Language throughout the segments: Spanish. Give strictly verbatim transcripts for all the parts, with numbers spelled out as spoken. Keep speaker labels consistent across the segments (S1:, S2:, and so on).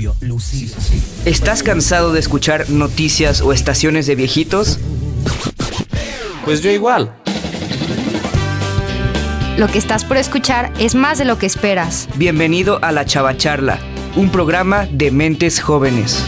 S1: Rubio, lucido.
S2: ¿Estás cansado de escuchar noticias o estaciones de viejitos?
S3: Pues yo igual.
S4: Lo que estás por escuchar es más de lo que esperas.
S2: Bienvenido a La Chavacharla, un programa de mentes jóvenes.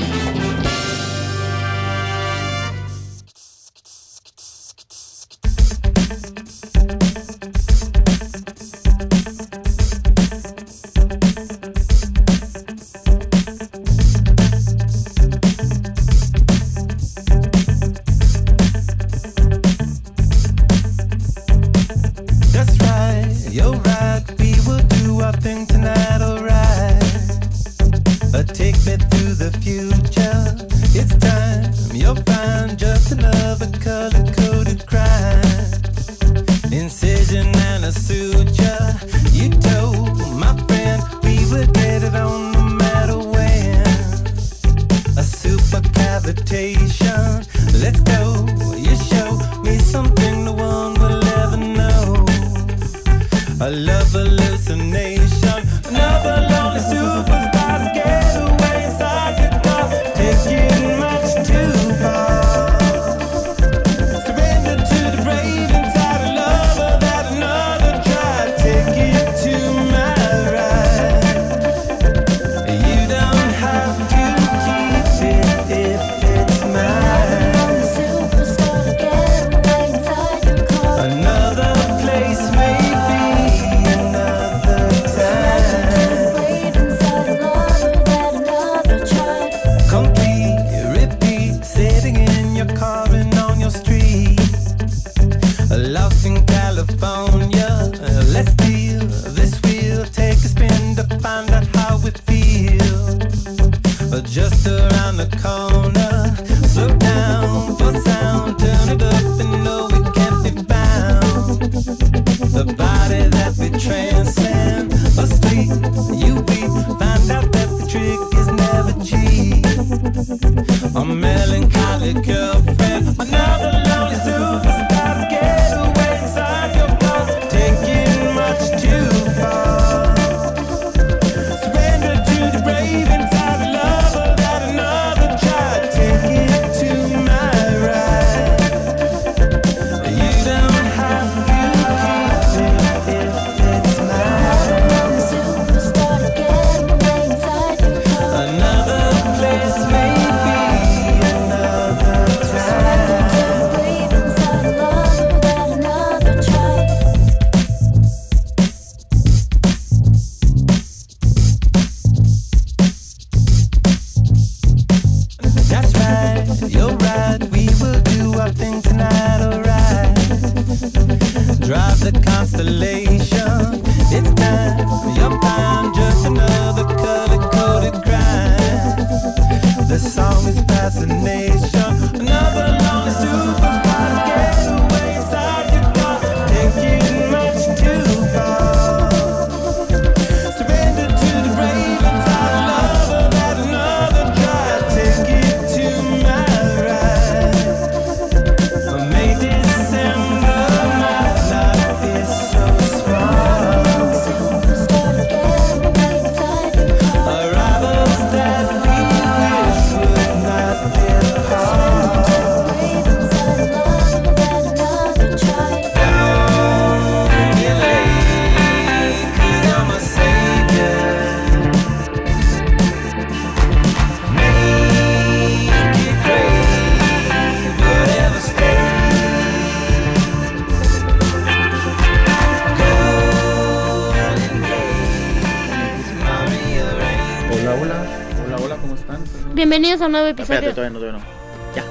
S5: Bienvenidos a un nuevo episodio.
S3: Espérate, todavía no, todavía no. Ya.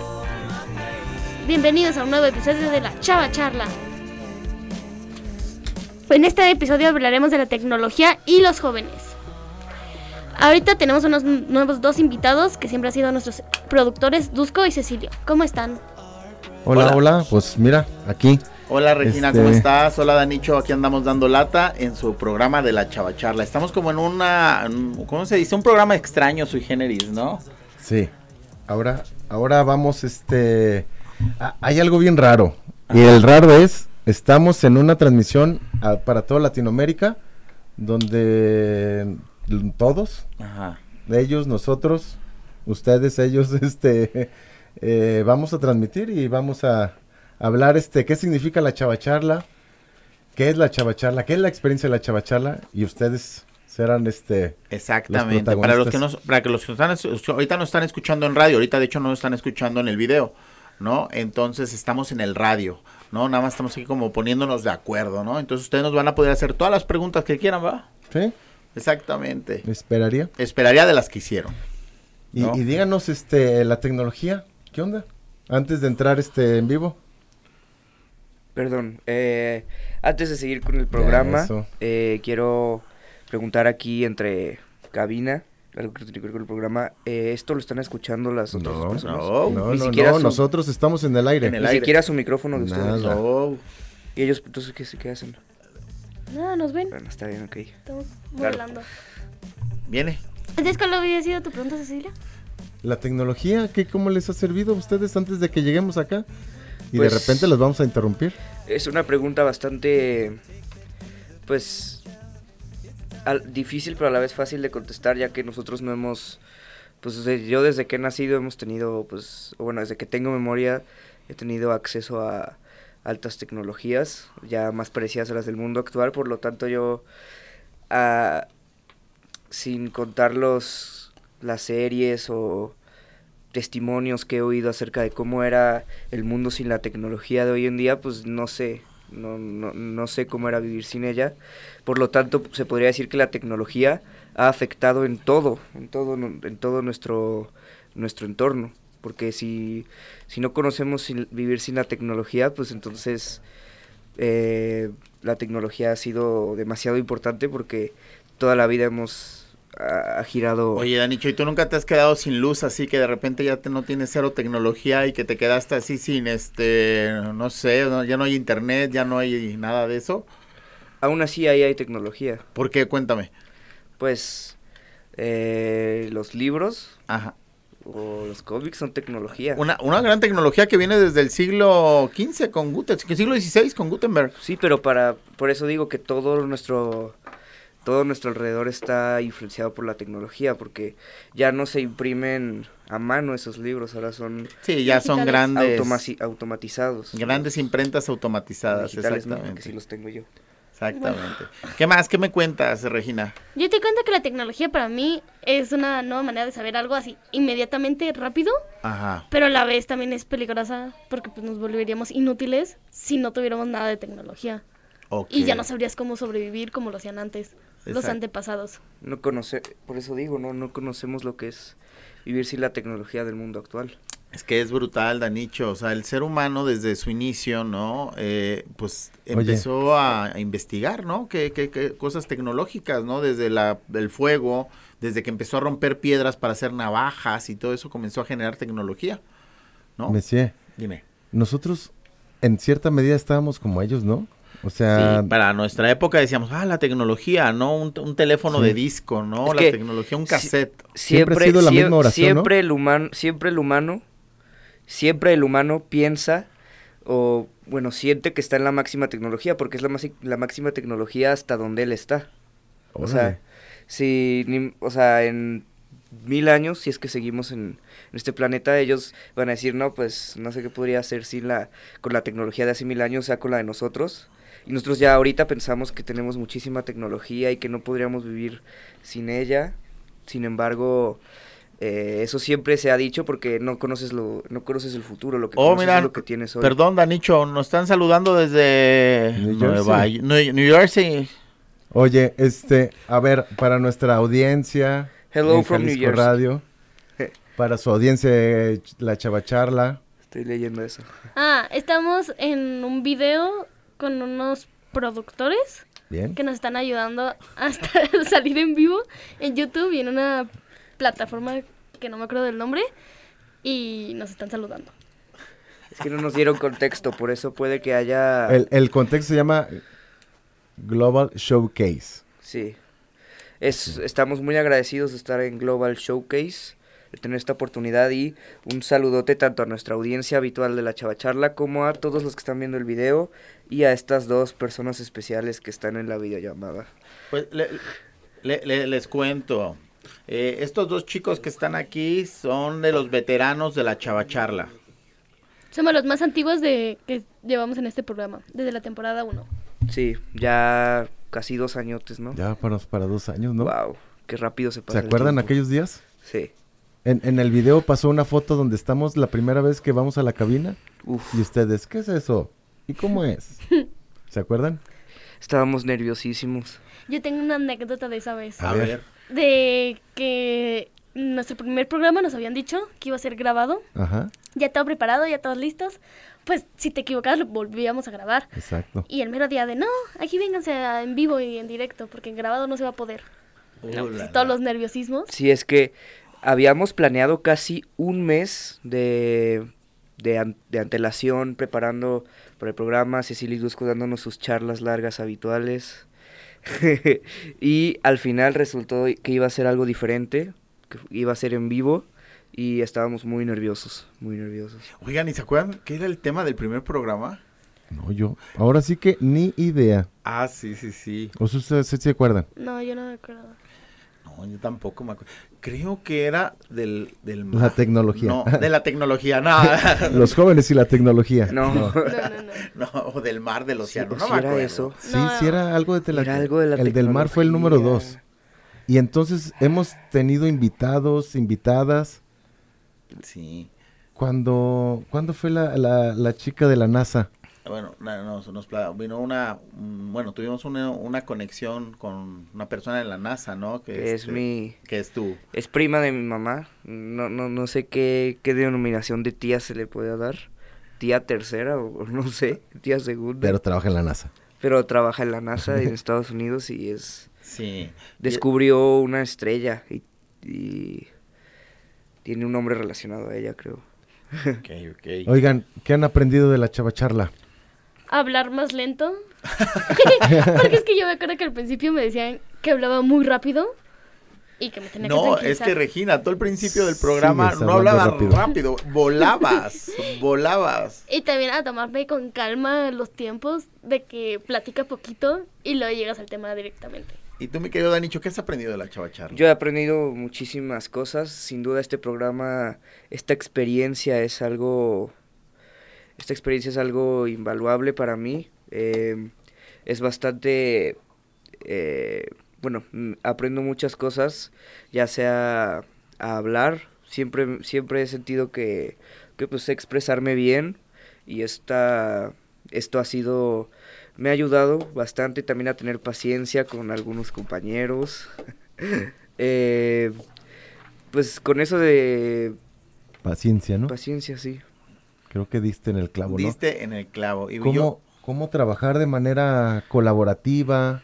S5: Bienvenidos a un nuevo episodio de La Chavacharla. En este episodio hablaremos de la tecnología y los jóvenes. Ahorita tenemos unos nuevos dos invitados que siempre han sido nuestros productores, Dusko y Cecilio. ¿Cómo están?
S6: Hola, hola, hola. Pues mira, aquí.
S3: Hola Regina,
S6: este...
S3: ¿cómo estás? Hola Danicho, aquí andamos dando lata en su programa de La Chavacharla. Estamos como en una, ¿cómo se dice? Un programa extraño sui generis, ¿no?
S6: Sí, ahora, ahora vamos, este, a, hay algo bien raro. Ajá. Y el raro es, estamos en una transmisión a, para toda Latinoamérica, donde todos,
S3: Ajá.
S6: ellos, nosotros, ustedes, ellos, este, eh, vamos a transmitir y vamos a hablar, este, qué significa la chavacharla, qué es la chavacharla, qué es la experiencia de la chavacharla, y ustedes serán, este,
S3: exactamente,
S6: los
S3: para los que nos, para que los que nos están, ahorita nos están escuchando en radio, ahorita de hecho no nos están escuchando en el video, ¿no? Entonces estamos en el radio, ¿no? Nada más estamos aquí como poniéndonos de acuerdo, ¿no? Entonces ustedes nos van a poder hacer todas las preguntas que quieran, ¿va?
S6: ¿sí?
S3: Exactamente.
S6: Esperaría.
S3: Esperaría de las que hicieron.
S6: Y,
S3: ¿no?
S6: y díganos, este, la tecnología, ¿qué onda? Antes de entrar, este, en vivo.
S2: Perdón, eh, antes de seguir con el programa, eh, quiero preguntar aquí entre cabina, algo que tiene que ver con el programa, eh, ¿esto lo están escuchando las otras
S6: No,
S2: personas?
S3: no,
S6: No,
S2: Ni
S6: no,
S2: siquiera
S6: no,
S2: su-
S6: nosotros estamos en el aire.
S3: En el
S2: Ni
S3: aire.
S2: siquiera su micrófono de
S6: Nada.
S2: ustedes.
S3: No.
S2: ¿Y ellos entonces qué, qué hacen?
S5: No, nos ven.
S2: Bueno, está bien, ok.
S5: Estamos
S2: Claro.
S5: volando.
S3: Viene.
S5: Entonces, ¿cuál había sido tu pregunta, Cecilia?
S6: La tecnología, ¿qué, ¿cómo les ha servido a ustedes antes de que lleguemos acá? Y
S2: Pues-
S6: de repente los vamos a interrumpir.
S2: Es una pregunta bastante, pues, al- difícil pero a la vez fácil de contestar, ya que nosotros no hemos, pues de- yo desde que he nacido hemos tenido, pues, o bueno, desde que tengo memoria he tenido acceso a altas tecnologías, ya más parecidas a las del mundo actual, por lo tanto yo, ah, sin contar los, las series o testimonios que he oído acerca de cómo era el mundo sin la tecnología de hoy en día, pues no sé, no, no, no sé cómo era vivir sin ella. Por lo tanto, se podría decir que la tecnología ha afectado en todo, en todo, en todo nuestro, nuestro entorno. Porque si, si no conocemos sin, vivir sin la tecnología, pues entonces eh, la tecnología ha sido demasiado importante porque toda la vida hemos ha, ha girado.
S3: Oye, Danicho, ¿y tú nunca te has quedado sin luz así que de repente ya te, no tienes cero tecnología y que te quedaste así sin, este, no sé, no, ya no hay internet, ya no hay nada de eso?
S2: Aún así ahí hay tecnología.
S3: ¿Por qué? Cuéntame.
S2: Pues eh, los libros
S3: Ajá.
S2: o los cómics son tecnología.
S3: Una, una gran tecnología que viene desde el siglo quince con Gutenberg, el siglo dieciséis con Gutenberg.
S2: Sí, pero para por eso digo que todo nuestro todo nuestro alrededor está influenciado por la tecnología, porque ya no se imprimen a mano esos libros, ahora son
S3: Sí, ya son
S5: Digitales.
S3: grandes,
S2: automasi- automatizados.
S3: grandes imprentas automatizadas,
S2: digitales, ¿no?
S3: exactamente.
S2: Que sí los tengo yo.
S3: Exactamente. ¿Qué más? ¿Qué me cuentas, Regina?
S5: Yo te cuento que la tecnología para mí es una nueva manera de saber algo así inmediatamente rápido,
S3: Ajá.
S5: pero a la vez también es peligrosa porque pues, nos volveríamos inútiles si no tuviéramos nada de tecnología.
S3: Ok.
S5: Y ya no sabrías cómo sobrevivir como lo hacían antes, los
S3: Exacto.
S5: antepasados.
S2: No conoce, por eso digo, no no conocemos lo que es vivir sin la tecnología del mundo actual.
S3: Es que es brutal, Danicho. O sea, el ser humano desde su inicio, ¿no? Eh, pues
S6: Oye.
S3: empezó a, a investigar, ¿no? ¿Qué, qué, qué cosas tecnológicas, ¿no? Desde la, el fuego, desde que empezó a romper piedras para hacer navajas y todo eso comenzó a generar tecnología, ¿no?
S6: Messier,
S3: Dime.
S6: nosotros en cierta medida estábamos como ellos, ¿no? O sea,
S3: Sí, para nuestra época decíamos, ah, la tecnología, ¿no? Un, un teléfono
S6: Sí.
S3: de disco, ¿no?
S2: Es
S3: la
S2: que
S3: tecnología, un
S2: si-
S3: cassette.
S6: Siempre ha sido la misma oración,
S2: siempre
S6: ¿no?
S2: el humano, siempre el humano, siempre el humano piensa o bueno, siente que está en la máxima tecnología porque es la, masi- la máxima tecnología hasta donde él está. O sea,
S6: órale.
S2: si ni- o sea, en mil años, si es que seguimos en, en este planeta, ellos van a decir, no, pues no sé qué podría hacer sin la, con la tecnología de hace mil años, o sea, con la de nosotros. Y nosotros ya ahorita pensamos que tenemos muchísima tecnología y que no podríamos vivir sin ella. Sin embargo, eh, eso siempre se ha dicho porque no conoces lo, no conoces el futuro, lo que
S3: Oh,
S2: conoces
S3: mira,
S2: es lo que tienes hoy.
S3: Perdón, Danicho, nos están saludando desde
S6: New
S3: Nueva
S6: Jersey.
S3: New, New Jersey.
S6: Oye, este, a ver, para nuestra audiencia
S2: Hello
S6: en
S2: from New
S6: Jalisco
S2: Jersey.
S6: Radio, para su audiencia eh, la chavacharla,
S2: Estoy leyendo eso.
S5: Ah, estamos en un video con unos productores
S6: bien.
S5: que nos están ayudando hasta salir en vivo en YouTube y en una plataforma que no me acuerdo del nombre y nos están saludando.
S2: Es que no nos dieron contexto, por eso puede que haya...
S6: El, el contexto se llama Global Showcase.
S2: Sí. Es, estamos muy agradecidos de estar en Global Showcase, de tener esta oportunidad y un saludote tanto a nuestra audiencia habitual de la Chavacharla como a todos los que están viendo el video y a estas dos personas especiales que están en la videollamada.
S3: Pues le- le- le- les cuento. Eh, estos dos chicos que están aquí son de los veteranos de la chavacharla.
S5: Somos los más antiguos de que llevamos en este programa, desde la temporada uno.
S2: Sí, ya casi dos añotes, ¿no?
S6: Ya para, para dos años, ¿no?
S2: Wow, qué rápido se pasa
S6: ¿Se
S2: el
S6: acuerdan
S2: tiempo.
S6: aquellos días?
S2: Sí.
S6: En, en el video pasó una foto donde estamos la primera vez que vamos a la cabina.
S2: Uf,
S6: Y ustedes, ¿qué es eso? ¿Y cómo es? ¿Se acuerdan?
S2: estábamos nerviosísimos.
S5: Yo tengo una anécdota de esa vez.
S6: A
S3: A
S6: ver.
S3: ver.
S5: De que nuestro primer programa nos habían dicho que iba a ser grabado.
S6: Ajá,
S5: Ya todo preparado, ya todos listos. Pues si te equivocabas lo volvíamos a grabar.
S6: exacto.
S5: Y el mero día de, no, aquí vénganse a- en vivo y en directo, porque en grabado no se va a poder. No,
S3: Uh,
S5: pues,
S3: la,
S5: y todos
S3: la.
S5: los nerviosismos.
S2: Sí, es que habíamos planeado casi un mes de, de, an- de antelación preparando para el programa, Cecilia y Dusko dándonos sus charlas largas habituales. Y al final resultó que iba a ser algo diferente, que iba a ser en vivo y estábamos muy nerviosos, muy nerviosos.
S3: Oigan, ¿y se acuerdan qué era el tema del primer programa?
S6: No, yo. Ahora sí que ni idea.
S3: Ah, sí, sí, sí.
S6: ¿O si ustedes sí se acuerdan?
S5: No, yo no me acuerdo.
S3: No, yo tampoco me acuerdo. Creo que era del, del
S6: La
S3: mar.
S6: tecnología.
S3: No, de la tecnología, no.
S6: Los jóvenes y la tecnología.
S2: No,
S5: No, no, no.
S3: No, o del mar, del océano.
S2: Sí,
S3: no
S2: sí
S3: me
S2: era
S3: acuerdo.
S2: eso.
S6: Sí,
S5: No.
S6: sí era algo de, tela-
S2: Era algo de la
S6: El del mar fue el número dos.
S2: tecnología.
S6: Y entonces hemos tenido invitados, invitadas.
S3: Sí.
S6: Cuando, ¿cuándo fue la, la, la chica de la NASA?
S3: Bueno, na- nos, nos pla- vino una, mm, bueno, tuvimos una, una conexión con una persona de la NASA, ¿no?
S2: Que es
S3: este,
S2: mi...
S3: que es tú.
S2: Es prima de mi mamá. No, no, no sé qué, qué denominación de tía se le puede dar. Tía tercera o no sé, tía segunda.
S6: Pero
S2: Pero,
S6: trabaja en la NASA.
S2: trabaja en la NASA en Estados Unidos y es
S3: Sí.
S2: descubrió una estrella y, y tiene un nombre relacionado a ella, creo.
S3: Ok, ok.
S6: Oigan, ¿qué han aprendido de la chavacharla?
S5: Hablar más lento. Porque es que yo me acuerdo que al principio me decían que hablaba muy rápido y que me tenía que
S3: No, es
S5: tranquilizar.
S3: que Regina, todo el principio del programa
S6: Sigues
S3: no
S6: hablando
S3: hablabas rápido.
S6: rápido.
S3: volabas, volabas.
S5: Y también a tomarme con calma los tiempos de que platica poquito y luego llegas al tema directamente.
S3: Y tú, mi querido Danicho, ¿qué has aprendido de la chavacharla?
S2: Yo he aprendido muchísimas cosas. Sin duda este programa, esta experiencia es algo... Esta experiencia es algo invaluable para mí. Eh, es bastante... eh, bueno, mm, aprendo muchas cosas, ya sea a hablar. Siempre, siempre he sentido que, que pues sé expresarme bien. Y esta, esto ha sido... Me ha ayudado bastante también a tener paciencia con algunos compañeros. eh, pues con eso de
S6: Paciencia, ¿no?
S2: paciencia, sí.
S6: Creo que diste en el clavo, ¿no?
S3: Diste en el clavo. Y
S6: ¿Cómo,
S3: yo,
S6: ¿Cómo trabajar de manera colaborativa?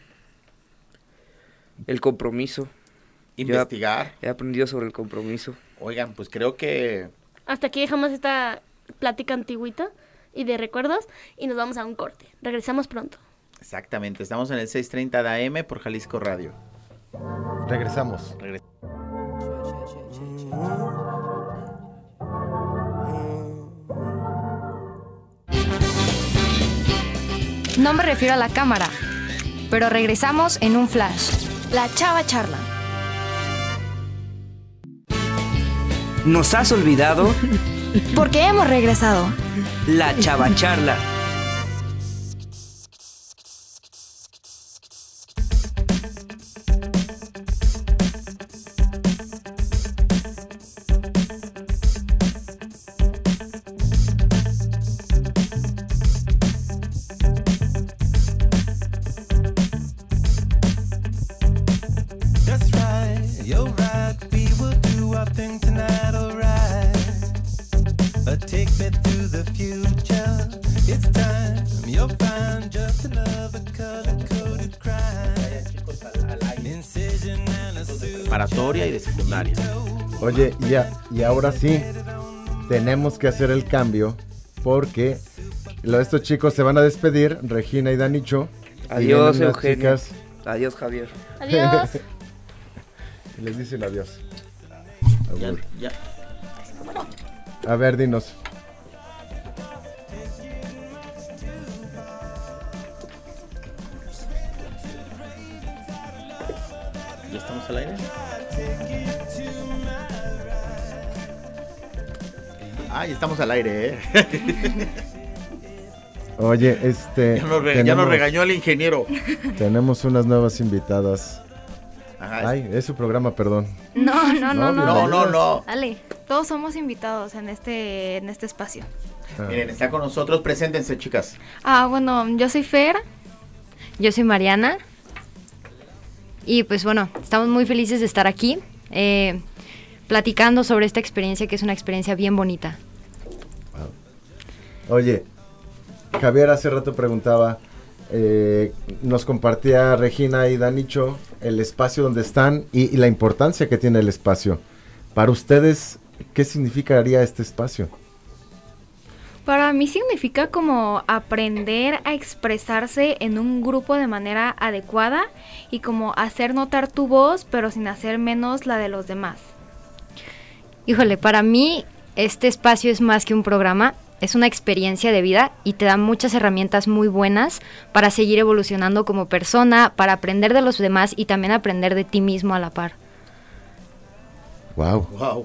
S2: El compromiso.
S3: investigar.
S2: He aprendido sobre el compromiso.
S3: Oigan, pues creo que...
S5: Hasta aquí dejamos esta plática antigüita y de recuerdos y nos vamos a un corte. Regresamos pronto.
S3: Exactamente, estamos en el seiscientos treinta de A M por Jalisco Radio.
S6: Regresamos.
S3: Regres-
S4: No me refiero a la cámara, pero regresamos en un flash. La chava charla.
S2: ¿Nos has olvidado?
S4: Porque hemos regresado.
S2: La chavacharla.
S1: That's right, you're right. We will do our thing tonight, alright. Uh, take me to the future. It's time. You'll find just another color-coded crime. Incision and a suture.
S3: Preparatoria y de secundaria.
S6: Oye, ya, y ahora sí, tenemos que hacer el cambio porque lo- estos chicos se van a despedir, Regina y Danicho. y
S2: Adiós,
S6: vienen unas
S2: Eugenio.
S6: chicas
S2: Adiós, Javier.
S5: Adiós.
S6: y les dicen adiós.
S3: Ya,
S6: Agur.
S3: ya.
S6: A ver, dinos.
S3: ¿Ya estamos al aire? Ay, estamos al aire, ¿eh?
S6: Oye, este...
S3: Ya nos, re-
S6: tenemos,
S3: ya nos regañó el ingeniero.
S6: Tenemos unas nuevas invitadas.
S3: Ajá.
S6: Ay, es su programa, perdón.
S4: No, no, no, no.
S3: No, no, no.
S4: Dale.
S7: Todos somos invitados en este, en este espacio.
S6: Ah.
S3: Miren, está con nosotros, preséntense, chicas.
S7: Ah, bueno, yo soy Fer.
S4: Yo soy Mariana. Y pues bueno, estamos muy felices de estar aquí, eh, platicando sobre esta experiencia que es una experiencia bien bonita.
S6: Oye, Javier hace rato preguntaba, eh, nos compartía Regina y Danicho el espacio donde están y, y la importancia que tiene el espacio. Para ustedes, ¿qué significaría este espacio?
S7: Para mí significa como aprender a expresarse en un grupo de manera adecuada y como hacer notar tu voz, pero sin hacer menos la de los demás.
S4: Híjole, para mí este espacio es más que un programa, es una experiencia de vida y te da muchas herramientas muy buenas para seguir evolucionando como persona, para aprender de los demás y también aprender de ti mismo a la par.
S6: Wow.
S3: Wow.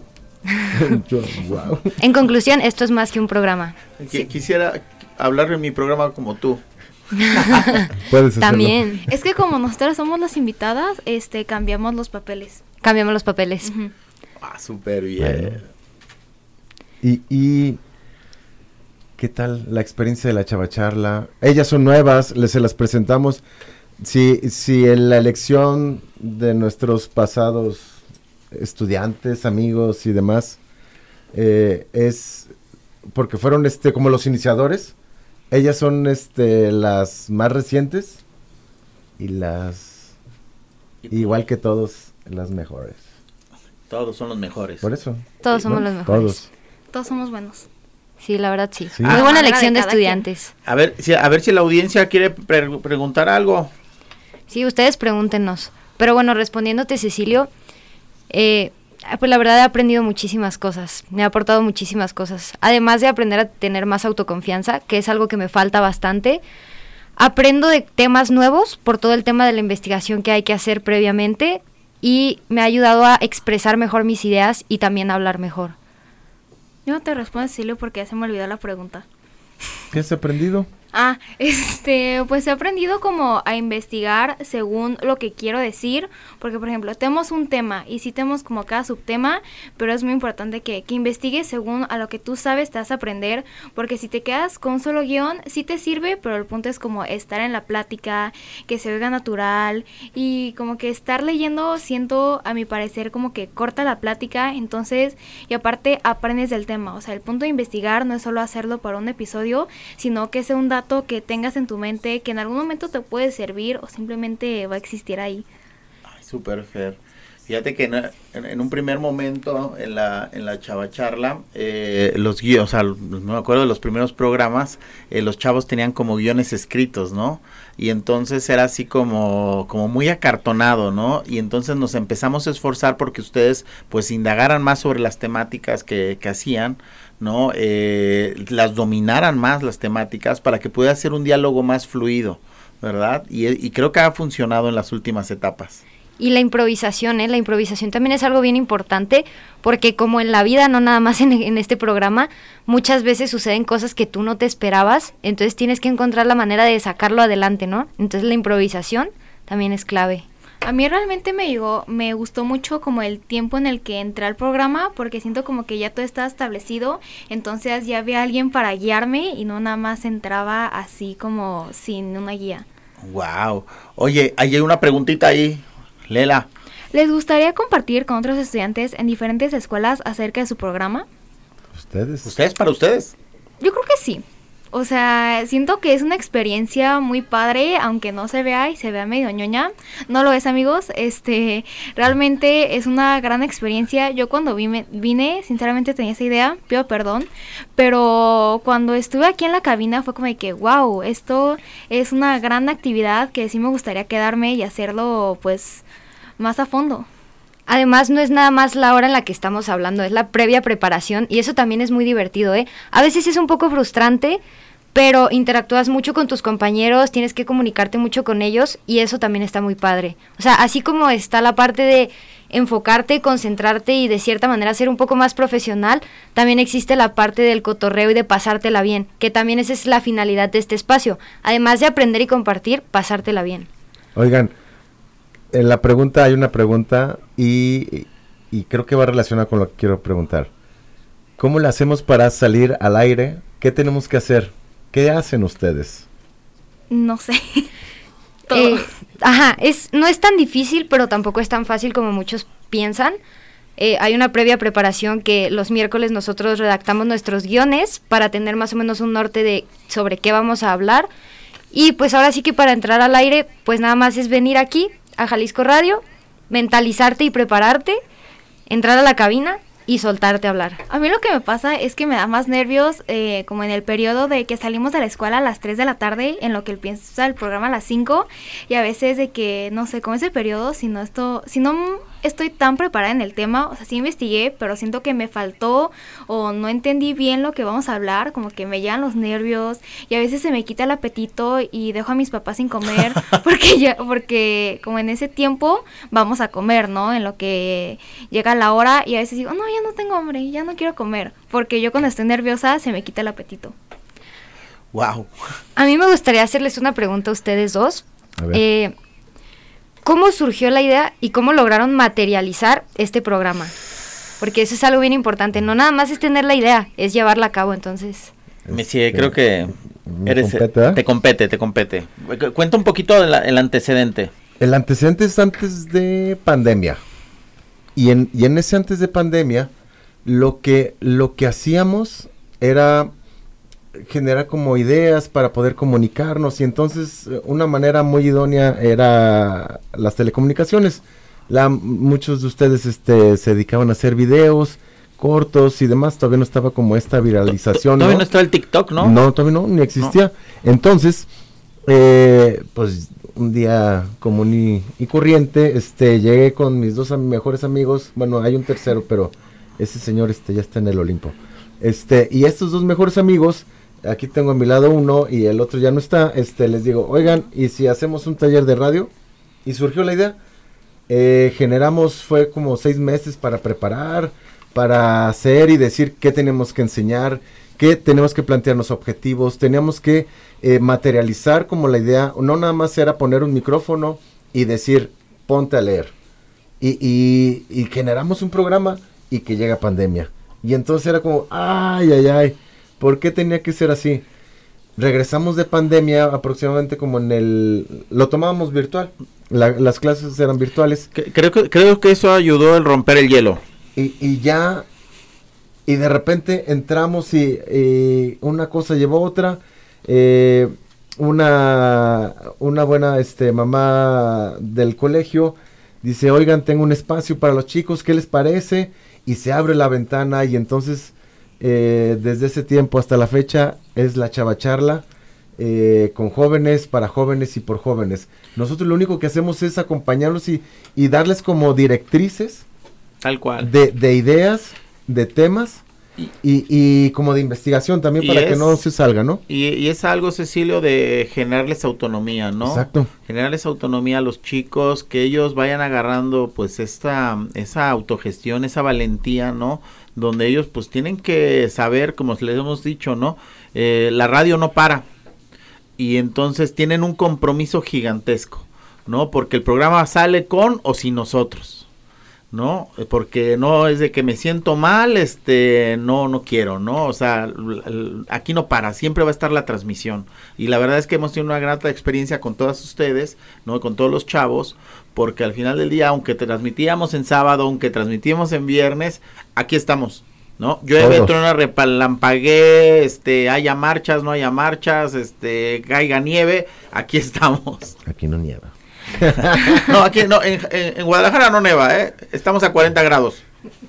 S6: Wow.
S4: En conclusión, esto es más que un programa.
S3: Qu- Quisiera hablar en mi programa como tú.
S6: Puedes hacerlo.
S4: También
S7: Es que como nosotras somos las invitadas, este, cambiamos los papeles.
S4: cambiamos los papeles.
S7: Ujú.
S3: Ah, súper bien.
S6: Y, y ¿qué tal la experiencia de la chavacharla? Ellas son nuevas, les se las presentamos. Si, si en la elección de nuestros pasados estudiantes, amigos y demás, eh, es porque fueron este como los iniciadores, ellas son este las más recientes y las igual que todos las mejores.
S3: Todos son los mejores.
S6: Por eso.
S4: Todos somos
S6: ¿no?
S4: los mejores.
S6: Todos.
S7: Todos somos buenos.
S4: Sí, la verdad sí.
S6: Sí.
S4: Muy
S3: Ah,
S4: buena
S7: manera
S4: elección
S7: de
S4: de
S7: cada
S4: estudiantes.
S3: A ver, si, a ver si la audiencia quiere pre- preguntar algo.
S4: Sí, ustedes pregúntenos. Pero bueno, respondiéndote, Cecilio, eh, pues la verdad he aprendido muchísimas cosas. Me ha aportado muchísimas cosas. Además de aprender a tener más autoconfianza, que es algo que me falta bastante. Aprendo de temas nuevos por todo el tema de la investigación que hay que hacer previamente y me ha ayudado a expresar mejor mis ideas y también a hablar mejor.
S7: Yo no te respondo, Cecilio, porque ya se me olvidó la pregunta.
S6: ¿Qué has aprendido?
S7: Ah, este, pues he aprendido como a investigar según lo que quiero decir, porque por ejemplo, tenemos un tema y sí tenemos como cada subtema, pero es muy importante que, que investigues según a lo que tú sabes te vas a aprender, porque si te quedas con un solo guión, sí te sirve, pero el punto es como estar en la plática, que se oiga natural y como que estar leyendo, siento a mi parecer como que corta la plática, entonces, y aparte aprendes del tema, o sea, el punto de investigar no es solo hacerlo para un episodio, sino que sea un dato que tengas en tu mente que en algún momento te puede servir o simplemente va a existir ahí.
S3: Ay, súper Fer. Fíjate que en, en, en un primer momento en la en la chavacharla, eh, los guiones, o sea, no me acuerdo de los primeros programas, eh, los chavos tenían como guiones escritos, ¿no? Y entonces era así como, como muy acartonado, ¿no? Y entonces nos empezamos a esforzar porque ustedes pues indagaran más sobre las temáticas que, que hacían, ¿no? Eh, las dominaran más las temáticas para que pueda ser un diálogo más fluido, ¿verdad? Y, y creo que ha funcionado en las últimas etapas.
S4: Y la improvisación, ¿eh? La improvisación también es algo bien importante porque como en la vida, no nada más en, en este programa, muchas veces suceden cosas que tú no te esperabas, entonces tienes que encontrar la manera de sacarlo adelante, ¿no? Entonces la improvisación también es clave.
S7: A mí realmente me llegó, me gustó mucho como el tiempo en el que entré al programa, porque siento como que ya todo estaba establecido, entonces ya había alguien para guiarme y no nada más entraba así como sin una guía.
S3: Wow. Oye, hay una preguntita ahí, Lela.
S7: ¿Les gustaría compartir con otros estudiantes en diferentes escuelas acerca de su programa?
S6: ¿Ustedes?
S3: ¿Ustedes para ustedes?
S7: Yo creo que sí. O sea, siento que es una experiencia muy padre, aunque no se vea y se vea medio ñoña. No lo es, amigos. Este, realmente es una gran experiencia. Yo cuando vine, vine, sinceramente tenía esa idea, pido perdón, pero cuando estuve aquí en la cabina fue como de que, wow, esto es una gran actividad que sí me gustaría quedarme y hacerlo, pues, más a fondo.
S4: Además, no es nada más la hora en la que estamos hablando, es la previa preparación y eso también es muy divertido, ¿eh? A veces es un poco frustrante, pero interactúas mucho con tus compañeros, tienes que comunicarte mucho con ellos y eso también está muy padre. O sea, así como está la parte de enfocarte, concentrarte y de cierta manera ser un poco más profesional, también existe la parte del cotorreo y de pasártela bien, que también esa es la finalidad de este espacio, además de aprender y compartir, pasártela bien.
S6: Oigan, en la pregunta hay una pregunta y, y creo que va relacionada con lo que quiero preguntar. ¿Cómo le hacemos para salir al aire? ¿Qué tenemos que hacer? ¿Qué hacen ustedes?
S7: No sé.
S4: Eh, ajá, es, no es tan difícil, pero tampoco es tan fácil como muchos piensan. Eh, hay una previa preparación que los miércoles nosotros redactamos nuestros guiones para tener más o menos un norte de sobre qué vamos a hablar. Y pues ahora sí que para entrar al aire, pues nada más es venir aquí, a Jalisco Radio, mentalizarte y prepararte, entrar a la cabina y soltarte a hablar.
S7: A mí lo que me pasa es que me da más nervios eh, como en el periodo de que salimos de la escuela a las tres de la tarde, en lo que empieza el programa a las cinco, y a veces de que, no sé, como ese periodo, si no, esto, si no estoy tan preparada en el tema, o sea, sí investigué, pero siento que me faltó o no entendí bien lo que vamos a hablar, como que me llegan los nervios y a veces se me quita el apetito y dejo a mis papás sin comer porque ya, porque como en ese tiempo vamos a comer, ¿no? En lo que llega la hora y a veces digo, no, ya no tengo hambre, ya no quiero comer, porque yo cuando estoy nerviosa se me quita el apetito.
S3: Wow.
S4: A mí me gustaría hacerles una pregunta a ustedes dos.
S6: A ver.
S4: Eh, ¿Cómo surgió la idea y cómo lograron materializar este programa? Porque eso es algo bien importante. No nada más es tener la idea, es llevarla a cabo, entonces.
S3: Sí, creo que
S6: ¿Me
S3: eres,
S6: compete, eh?
S3: te compete, te compete. Cu- Cuenta un poquito del el antecedente.
S6: El antecedente es antes de pandemia. Y en, y en ese antes de pandemia, lo que, lo que hacíamos era generar como ideas para poder comunicarnos, y entonces eh, una manera muy idónea era las telecomunicaciones. La, muchos de ustedes este, se dedicaban a hacer videos cortos y demás, todavía no estaba como esta viralización.
S3: Todavía no,
S6: ¿no?
S3: estaba el TikTok, ¿no?
S6: No, todavía no, ni existía. Entonces, eh, pues un día común y, y corriente, este, llegué con mis dos am- mejores amigos, bueno, hay un tercero, pero ese señor este ya está en el Olimpo. Este, y estos dos mejores amigos, aquí tengo a mi lado uno y el otro ya no está, este, les digo, oigan, ¿y si hacemos un taller de radio? Y surgió la idea. Eh, generamos, fue como seis meses para preparar, para hacer y decir qué tenemos que enseñar, qué tenemos que plantearnos objetivos, teníamos que eh, materializar como la idea, no nada más era poner un micrófono y decir, ponte a leer. Y, y, y generamos un programa y que llega pandemia. Y entonces era como, ay, ay, ay, ¿por qué tenía que ser así? Regresamos de pandemia aproximadamente como en el... Lo tomábamos virtual, la, las clases eran virtuales.
S3: Que- Creo que, creo que eso ayudó el romper el hielo.
S6: Y, y ya, y de repente entramos y, y una cosa llevó a otra. Eh, una, una buena este, mamá del colegio dice, oigan, tengo un espacio para los chicos, ¿qué les parece? Y se abre la ventana y entonces eh, desde ese tiempo hasta la fecha es la Chavacharla, eh, con jóvenes, para jóvenes y por jóvenes. Nosotros lo único que hacemos es acompañarlos y, y darles como directrices
S3: Tal cual.
S6: de, de ideas, de temas
S3: Y-
S6: y, y como de investigación también
S3: Y
S6: para que
S3: es-
S6: no se salga, ¿no?
S3: Y, y es algo, Cecilio, de generarles autonomía, ¿no?
S6: Exacto.
S3: Generarles autonomía a los chicos, que ellos vayan agarrando pues esta, esa autogestión, esa valentía, ¿no? Donde ellos pues tienen que saber, como les hemos dicho, ¿no? Eh, la radio no para. Y entonces tienen un compromiso gigantesco, ¿no? Porque el programa sale con o sin nosotros, ¿no? Porque no es de que me siento mal, este, no, no quiero, ¿no? O sea, l- l- aquí no para, siempre va a estar la transmisión. Y la verdad es que hemos tenido una grata experiencia con todas ustedes, ¿no? Con todos los chavos, porque al final del día, aunque transmitíamos en sábado, aunque transmitíamos en viernes, aquí estamos, ¿no? Llueve,
S6: Todos.
S3: truena, relampaguee, este, haya marchas, no haya marchas, este, caiga nieve, aquí estamos.
S6: Aquí no nieva.
S3: No, aquí no, en, en, en Guadalajara no neva, ¿eh? Estamos a cuarenta grados.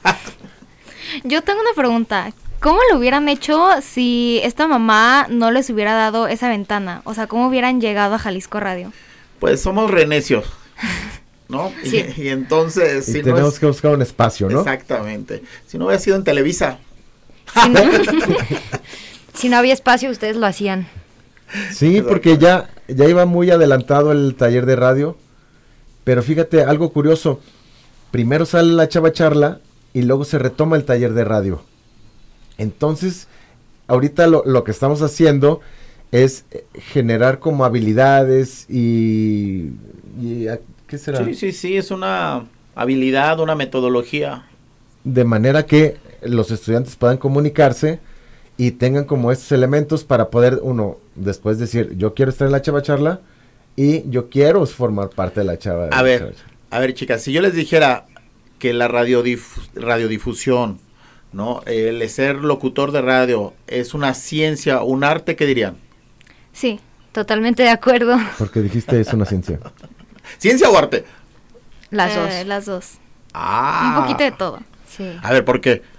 S7: Yo tengo una pregunta. ¿Cómo lo hubieran hecho si esta mamá no les hubiera dado esa ventana? O sea, ¿cómo hubieran llegado a Jalisco Radio?
S3: Pues somos renecios, ¿no? Y-
S4: Sí.
S3: Y, entonces,
S6: Y
S3: si no
S6: tenemos
S3: es-
S6: que buscar un espacio, ¿no?
S3: Exactamente. Si no hubiera sido en Televisa.
S4: Si no, si no había espacio, ustedes lo hacían.
S6: Sí, porque ya, ya iba muy adelantado el taller de radio, pero fíjate, algo curioso, primero sale la chavacharla y luego se retoma el taller de radio. Entonces, ahorita lo, lo que estamos haciendo es generar como habilidades y, y ¿qué será?
S3: Sí, sí, sí, es una habilidad, una metodología.
S6: De manera que los estudiantes puedan comunicarse y tengan como estos elementos para poder uno después decir, yo quiero estar en la chavacharla y yo quiero formar parte de la chava.
S3: A ver, a ver chicas, si yo les dijera que la radiodif- radiodifusión, ¿no? El ser locutor de radio es una ciencia, un arte, ¿qué dirían?
S4: Sí, totalmente de acuerdo.
S6: Porque dijiste es una ciencia.
S3: ¿Ciencia o arte?
S4: Las
S7: Eh,
S4: dos.
S7: Las dos.
S3: Ah.
S7: Un poquito de todo.
S4: Sí.
S3: A ver, ¿por qué?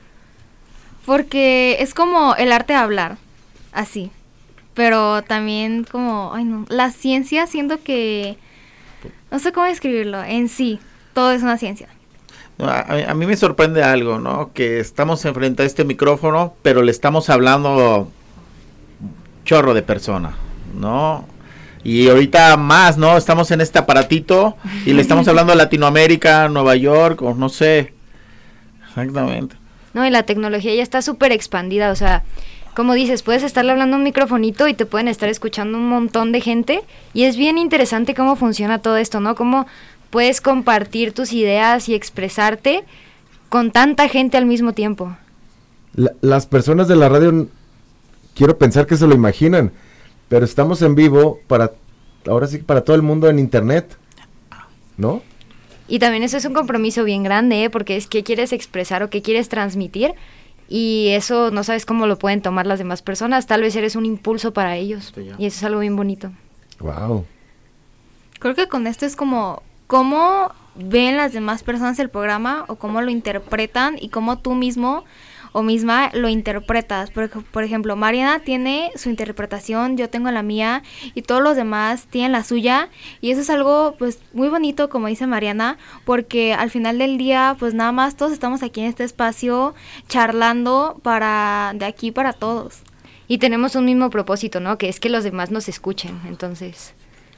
S7: Porque es como el arte de hablar, así. Pero también como, ay no, la ciencia siento que, no sé cómo describirlo, en sí, todo es una ciencia.
S3: No, a, a mí me sorprende algo, ¿no? Que estamos enfrente a este micrófono, pero le estamos hablando chorro de persona, ¿no? Y ahorita más, ¿no? Estamos en este aparatito y le estamos hablando a Latinoamérica, Nueva York, o no sé. Exactamente.
S4: No, y la tecnología ya está súper expandida, o sea, como dices, puedes estarle hablando a un microfonito y te pueden estar escuchando un montón de gente, y es bien interesante cómo funciona todo esto, ¿no? Cómo puedes compartir tus ideas y expresarte con tanta gente al mismo tiempo.
S6: La, las personas de la radio, quiero pensar que se lo imaginan, pero estamos en vivo para, ahora sí, para todo el mundo en internet, ¿no?
S4: Y también eso es un compromiso bien grande, ¿eh? Porque es qué quieres expresar o qué quieres transmitir, y eso no sabes cómo lo pueden tomar las demás personas, tal vez eres un impulso para ellos,
S3: Sí, ya.
S4: y eso es algo bien bonito.
S6: Wow.
S7: Creo que con esto es como cómo ven las demás personas el programa o cómo lo interpretan y cómo tú mismo o misma lo interpretas. Por, ej- por ejemplo, Mariana tiene su interpretación, yo tengo la mía y todos los demás tienen la suya, y eso es algo pues muy bonito, como dice Mariana, porque al final del día pues nada más todos estamos aquí en este espacio charlando para de aquí para todos.
S4: Y tenemos un mismo propósito, ¿no? Que es que los demás nos escuchen, entonces...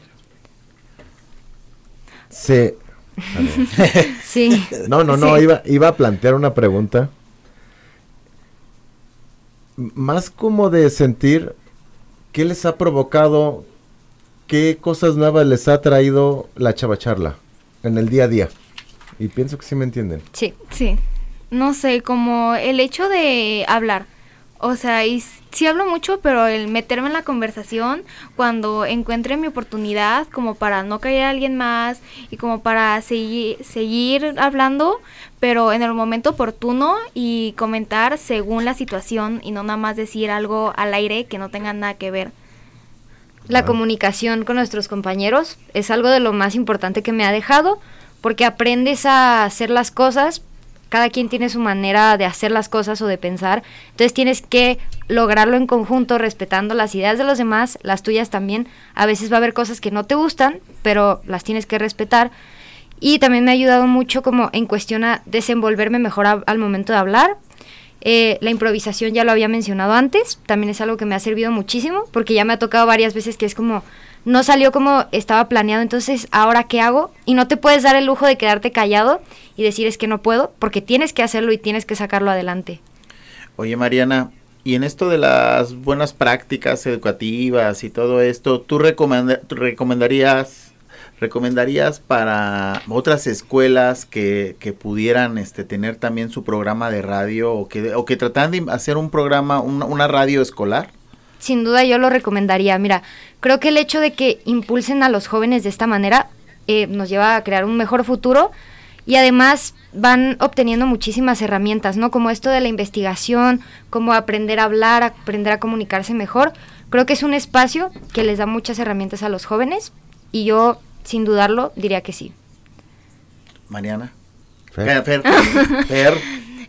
S6: Sí. A ver.
S4: Sí.
S6: No, no, no,
S4: Sí.
S6: iba, iba a plantear una pregunta. M- Más como de sentir qué les ha provocado, qué cosas nuevas les ha traído la chavacharla en el día a día. Y pienso que sí me entienden.
S4: Sí.
S7: Sí, no sé, como el hecho de hablar, o sea, y s- sí hablo mucho, pero el meterme en la conversación cuando encuentre mi oportunidad, como para no caer a alguien más y como para seguir, seguir hablando, pero en el momento oportuno y comentar según la situación y no nada más decir algo al aire que no tenga nada que ver.
S4: La
S6: Ah.
S4: comunicación con nuestros compañeros es algo de lo más importante que me ha dejado, porque aprendes a hacer las cosas, cada quien tiene su manera de hacer las cosas o de pensar, entonces tienes que lograrlo en conjunto, respetando las ideas de los demás, las tuyas también. A veces va a haber cosas que no te gustan, pero las tienes que respetar. Y también me ha ayudado mucho como en cuestión a desenvolverme mejor a- al momento de hablar. Eh, la improvisación ya lo había mencionado antes, también es algo que me ha servido muchísimo, porque ya me ha tocado varias veces que es como, no salió como estaba planeado, entonces, ¿ahora qué hago? Y no te puedes dar el lujo de quedarte callado y decir es que no puedo, porque tienes que hacerlo y tienes que sacarlo adelante.
S3: Oye, Mariana, y en esto de las buenas prácticas educativas y todo esto, ¿tú, recomenda- tú recomendarías recomendarías para otras escuelas que, que pudieran este tener también su programa de radio o que o que trataran de hacer un programa, una, una radio escolar?
S4: Sin duda yo lo recomendaría. Mira, creo que el hecho de que impulsen a los jóvenes de esta manera eh, nos lleva a crear un mejor futuro, y además van obteniendo muchísimas herramientas, ¿no? Como esto de la investigación, como aprender a hablar, aprender a comunicarse mejor. Creo que es un espacio que les da muchas herramientas a los jóvenes, y yo, sin dudarlo, diría que sí.
S3: Mariana.
S6: Fer.
S3: Fer, Fer, Fer.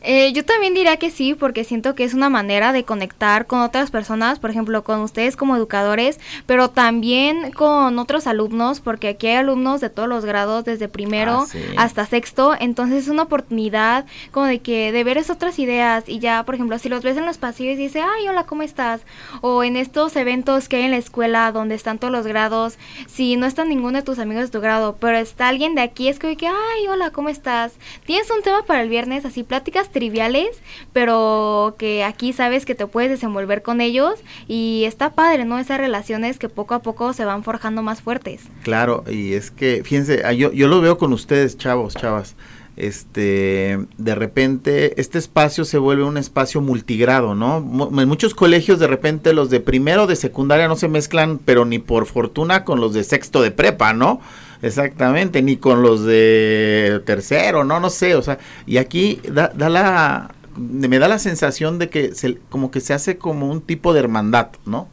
S7: Eh, yo también diría que sí, porque siento que es una manera de conectar con otras personas, por ejemplo, con ustedes como educadores, pero también con otros alumnos, porque aquí hay alumnos de todos los grados, desde primero
S3: Ah, sí.
S7: hasta sexto, entonces es una oportunidad como de que de ver esas otras ideas y ya, por ejemplo, si los ves en los pasillos y dices, ay, hola, ¿cómo estás? O en estos eventos que hay en la escuela donde están todos los grados, si no está ninguno de tus amigos de tu grado, pero está alguien de aquí, es que, que ay, hola, ¿cómo estás? Tienes un tema para el viernes, así pláticas triviales, pero que aquí sabes que te puedes desenvolver con ellos y está padre, ¿no? Esas relaciones que poco a poco se van forjando más fuertes.
S3: Claro, y es que, fíjense, ah, yo, yo lo veo con ustedes, chavos, chavas, este, de repente, este espacio se vuelve un espacio multigrado, ¿no? Mu- en muchos colegios, de repente, los de primero de secundaria no se mezclan, pero ni por fortuna con los de sexto de prepa, ¿no? Exactamente, ni con los de tercero, no, no sé, o sea, y aquí da, da la, me da la sensación de que se, como que se hace como un tipo de hermandad, ¿no?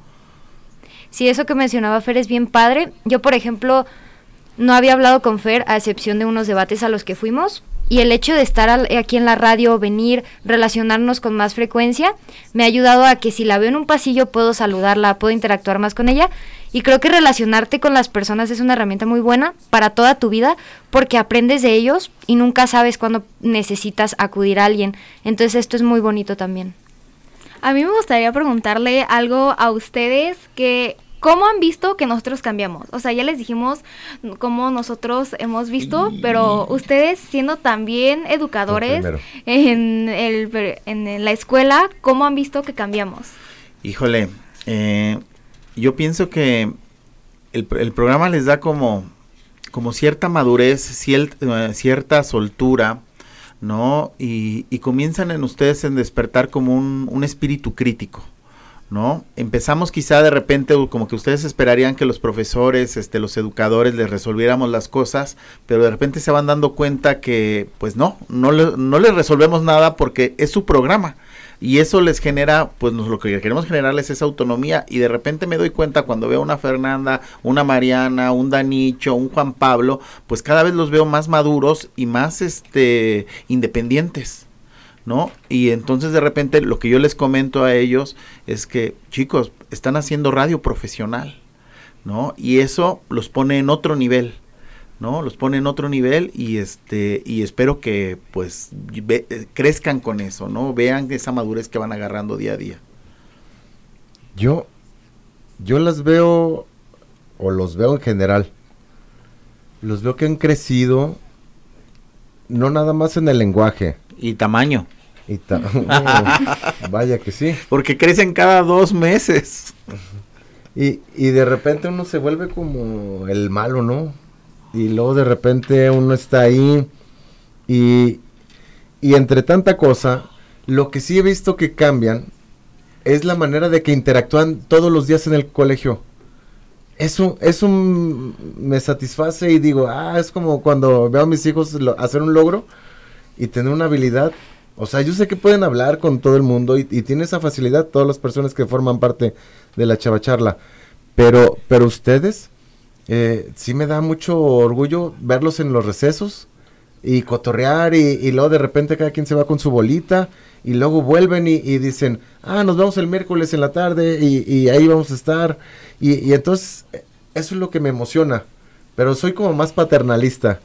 S4: Sí, eso que mencionaba Fer es bien padre. Yo, por ejemplo, no había hablado con Fer, a excepción de unos debates a los que fuimos, y el hecho de estar al, aquí en la radio, venir, relacionarnos con más frecuencia, me ha ayudado a que si la veo en un pasillo puedo saludarla, puedo interactuar más con ella, y creo que relacionarte con las personas es una herramienta muy buena para toda tu vida, porque aprendes de ellos y nunca sabes cuándo necesitas acudir a alguien, entonces esto es muy bonito también.
S7: A mí me gustaría preguntarle algo a ustedes que... ¿Cómo han visto que nosotros cambiamos? O sea, ya les dijimos cómo nosotros hemos visto, pero ustedes siendo también educadores en, el, en la escuela, ¿cómo han visto que cambiamos?
S3: Híjole, eh, yo pienso que el, el programa les da como, como cierta madurez, cier, uh, cierta soltura, ¿no? Y, y comienzan en ustedes en despertar como un, un espíritu crítico, ¿no? Empezamos quizá de repente como que ustedes esperarían que los profesores, este, los educadores les resolviéramos las cosas, pero de repente se van dando cuenta que pues no, no, le, no les resolvemos nada porque es su programa y eso les genera, pues nos, lo que queremos generarles es autonomía y de repente me doy cuenta cuando veo una Fernanda, una Mariana, un Danicho, un Juan Pablo, pues cada vez los veo más maduros y más este independientes, ¿no? Y entonces de repente lo que yo les comento a ellos es que, chicos, están haciendo radio profesional, ¿no? Y eso los pone en otro nivel, ¿no? Los pone en otro nivel y este y espero que pues ve, crezcan con eso, ¿no? Vean esa madurez que van agarrando día a día.
S6: Yo yo las veo o los veo en general. Los veo que han crecido no nada más en el lenguaje
S3: Y tamaño.
S6: y ta- oh, vaya que sí.
S3: Porque crecen cada dos meses.
S6: Y, y de repente uno se vuelve como el malo, ¿no? Y luego de repente uno está ahí y, y entre tanta cosa, lo que sí he visto que cambian es la manera de que interactúan todos los días en el colegio. Eso, eso m- me satisface y digo, ah, es como cuando veo a mis hijos lo- hacer un logro y tener una habilidad. O sea, yo sé que pueden hablar con todo el mundo y, y tiene esa facilidad todas las personas que forman parte de la chavacharla. Pero, pero ustedes, eh, sí me da mucho orgullo verlos en los recesos y cotorrear y, y luego de repente cada quien se va con su bolita y luego vuelven y, y dicen, ah, nos vemos el miércoles en la tarde y, y ahí vamos a estar. Y, y entonces, eh, eso es lo que me emociona. Pero soy como más paternalista.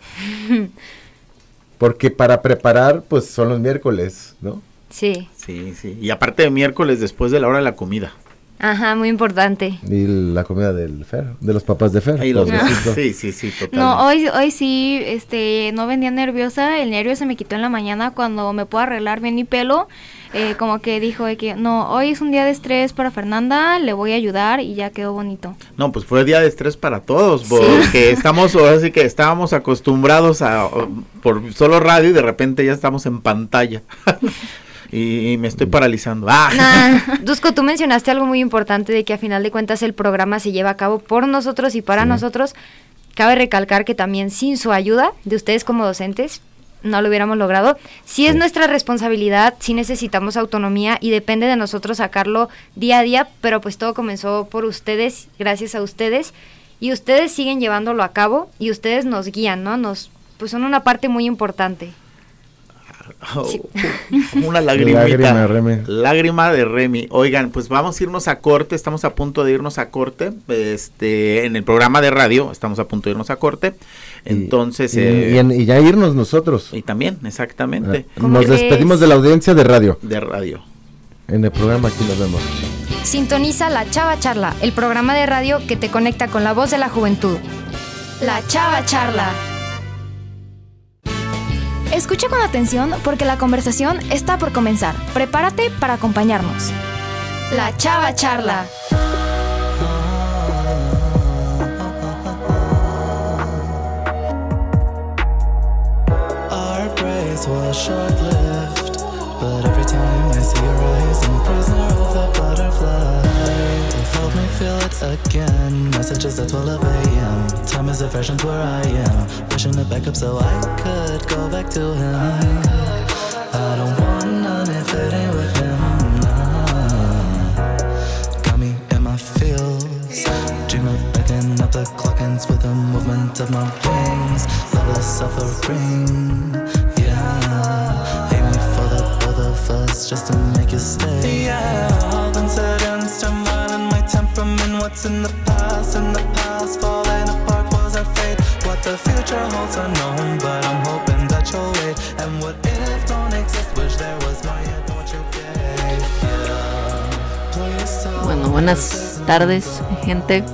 S6: Porque para preparar, pues son los miércoles, ¿no?
S4: Sí,
S3: Sí, sí. Y aparte de miércoles después de la hora de la comida.
S4: ajá, muy importante.
S6: Y la comida del Fer, de los papás de Fer.
S3: Ahí los
S6: los besitos.
S3: Sí, sí, sí, totalmente.
S7: No, hoy, hoy sí, este, no venía nerviosa, el nervio se me quitó en la mañana cuando me puedo arreglar bien mi pelo, eh, como que dijo de que no, hoy es un día de estrés para Fernanda, le voy a ayudar y ya quedó bonito.
S3: No, pues fue día de estrés para todos, porque estamos, ahora sí que estábamos acostumbrados a, por solo radio y de repente ya estamos en pantalla. y, y me estoy paralizando. ¡Ah!
S4: Nah, Dusko, tú mencionaste algo muy importante de que a final de cuentas el programa se lleva a cabo por nosotros y para
S6: Sí.
S4: nosotros. Cabe recalcar que también sin su ayuda de ustedes como docentes no lo hubiéramos logrado. Sí es
S6: Sí.
S4: nuestra responsabilidad, sí necesitamos autonomía y depende de nosotros sacarlo día a día, pero pues todo comenzó por ustedes, gracias a ustedes, y ustedes siguen llevándolo a cabo y ustedes nos guían, ¿no? Nos, pues son una parte muy importante.
S3: Oh, una lagrimita.
S6: Lágrima, Remy.
S3: Lágrima de Remy. Oigan, pues vamos a irnos a corte, estamos a punto de irnos a corte. Este, en el programa de radio estamos a punto de irnos a corte. Entonces,
S6: y,
S3: eh,
S6: y, en- y ya irnos nosotros.
S3: y también, exactamente,
S6: Ah, Nos despedimos de la audiencia de radio.
S3: de radio.
S6: En el programa aquí nos vemos.
S4: Sintoniza La Chava Charla, el programa de radio que te conecta con la voz de la juventud. La Chava Charla.
S7: Escucha con atención porque la conversación está por comenzar. Prepárate para acompañarnos.
S4: La Chava Charla.
S1: Our embrace was short-lived, but every time I see your eyes, I'm a prisoner of the butterfly. You've helped me feel it again. Messages at twelve a.m. Time is a version where I am. Pushing it back up so I could go back to him. I don't want none if it ain't with him. Nah. Got me in my feels. Dream of backing up the clock ends with the movement of my wings. Love is suffering. Yeah. Hate me for the both of us just to make you stay. Yeah. All been said and stand in my temperament. What's in the past? In the past, falling apart was our fate. What the future holds unknown, but I'm hoping that you'll wait. And what if don't exist? Wish there was more yet than what you gave. Yeah. Please tell
S8: Bueno, buenas tardes, gente.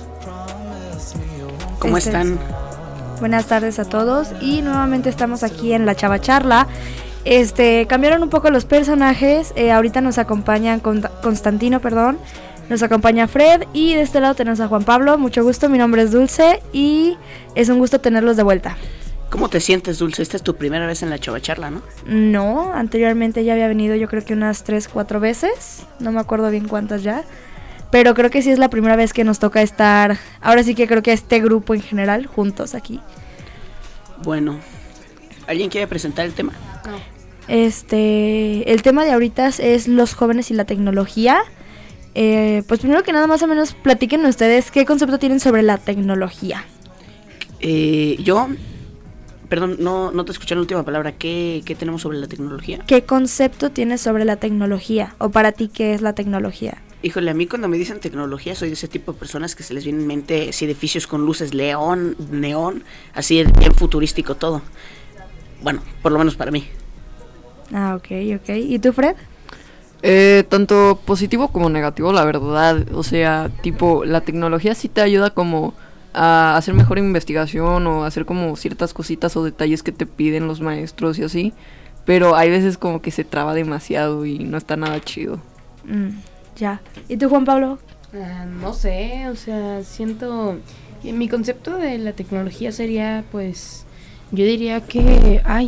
S8: ¿Cómo
S9: Este
S8: están?
S9: Buenas tardes a todos y nuevamente estamos aquí en la Chava Charla. Este, cambiaron un poco los personajes, eh, ahorita nos acompañan Con- Constantino, perdón, nos acompaña Fred y de este lado tenemos a Juan Pablo. Mucho gusto, mi nombre es Dulce y es un gusto tenerlos de vuelta.
S8: ¿Cómo te sientes, Dulce? Esta es tu primera vez en la Chava Charla, ¿no?
S9: No, anteriormente ya había venido yo creo que unas tres, cuatro veces, no me acuerdo bien cuántas ya, pero creo que sí es la primera vez que nos toca estar, ahora sí que creo que este grupo en general, juntos aquí.
S8: Bueno, ¿alguien quiere presentar el tema?
S9: Este, el tema de ahorita es los jóvenes y la tecnología. Eh, pues primero que nada, más o menos platiquen ustedes qué concepto tienen sobre la tecnología.
S8: Eh, yo, perdón, no, no te escuché la última palabra. ¿Qué, ¿Qué tenemos sobre la tecnología?
S9: ¿Qué concepto tienes sobre la tecnología? O para ti, ¿qué es la tecnología?
S8: Híjole, a mí cuando me dicen tecnología soy de ese tipo de personas que se les viene en mente así edificios con luces león, neón, así bien futurístico todo. Bueno, por lo menos para mí.
S9: Ah, ok, ok. ¿Y tú, Fred?
S10: Eh, tanto positivo como negativo, la verdad. O sea, tipo, la tecnología sí te ayuda como a hacer mejor investigación o hacer como ciertas cositas o detalles que te piden los maestros y así. Pero hay veces como que se traba demasiado y no está nada chido.
S9: Mm, ya. ¿Y tú, Juan Pablo?
S11: Ah, no sé, o sea, siento... Mi concepto de la tecnología sería, pues... Yo diría que... ¡Ay!